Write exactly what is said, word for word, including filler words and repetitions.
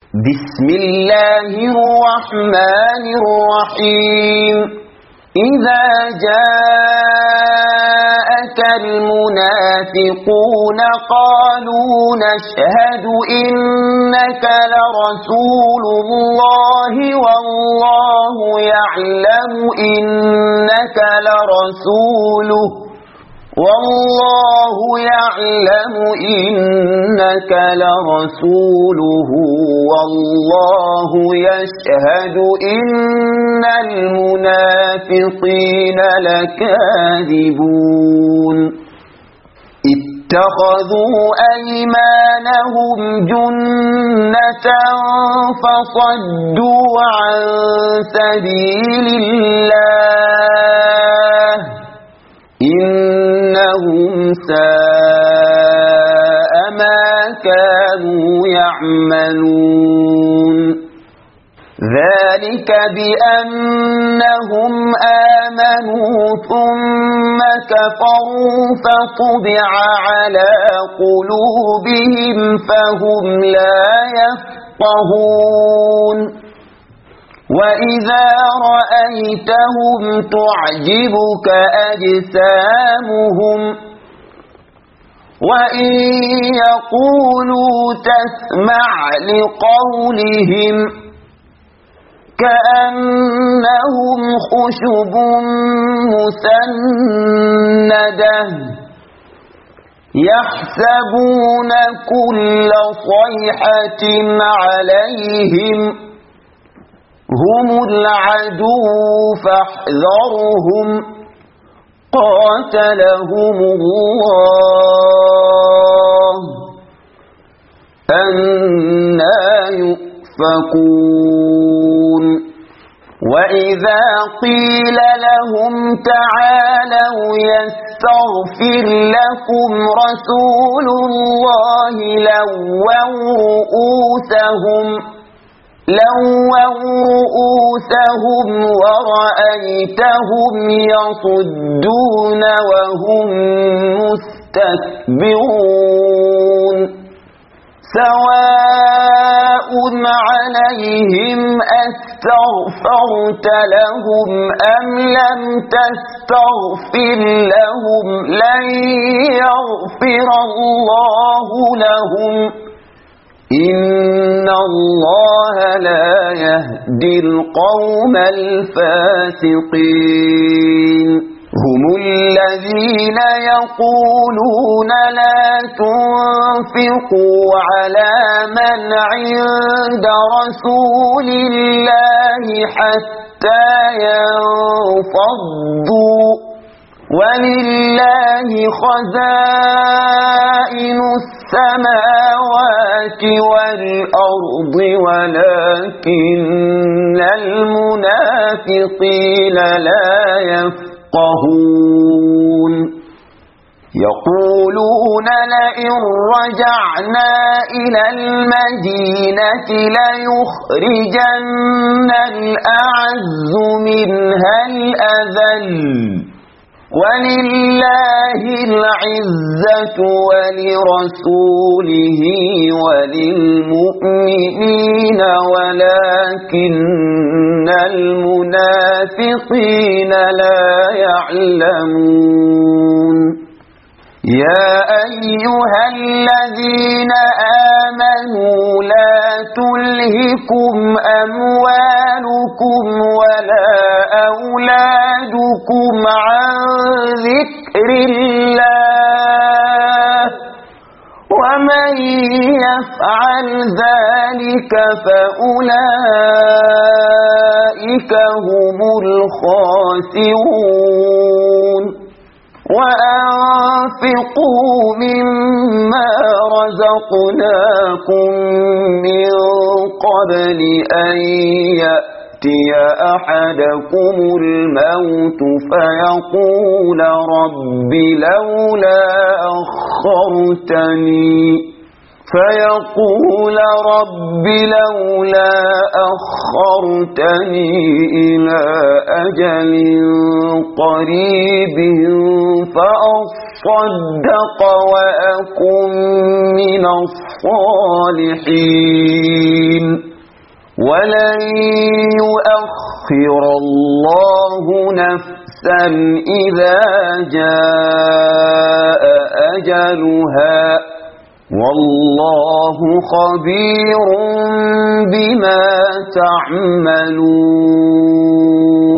بسم الله الرحمن الرحيم إذا جاءك المنافقون قالوا نشهد إنك لرسول الله والله يعلم إنك لرسوله والله يعلم إنك لرسوله والله يشهد إن المنافقين لكاذبون اتخذوا أيمانهم جنة فصدوا عن سبيل الله إنهم ساء ما كانوا يعملون ذلك بأنهم آمنوا ثم كفروا فطبع على قلوبهم فهم لا يفقهون وإذا رأيتهم تعجبك أجسامهم وإن يقولوا تسمع لقولهم كأنهم خشب مسندة يحسبون كل صيحة عليهم هم العدو فاحذرهم قاتلهم الله أنى يؤفكون وإذا قيل لهم تعالوا يستغفر لكم رسول الله لووا رؤوسهم لووا رؤوسهم ورأيتهم يصدون وهم مستكبرون سواء عليهم أستغفرت لهم أم لم تستغفر لهم لن يغفر الله لهم إن الله لا يهدي القوم الفاسقين هم الذين يقولون لا تنفقوا على من عند رسول الله حتى ينفضوا ولله خزائن السماوات والأرض ولكن المنافقين لا يفقهون يقولون لئن رجعنا إلى المدينة ليخرجن الأعز منها الأذل ولله العزة ولرسوله وللمؤمنين ولكن المنافقين لا يعلمون يا أيها الذين آمنوا لا تلهكم أموالكم ولا أولادكم عن ذكر الله ومن يفعل ذلك فأولئك هم الخاسرون وأنفقوا مما رزقناكم من قبل أن يأتي أحدكم الموت فيقول رب لولا أخرتني فيقول رب لولا أخرتني إلى أجل قريب فأصدق وأكن من الصالحين ولن يؤخر الله نفسا إذا جاء أجلها والله خبير بما تعملون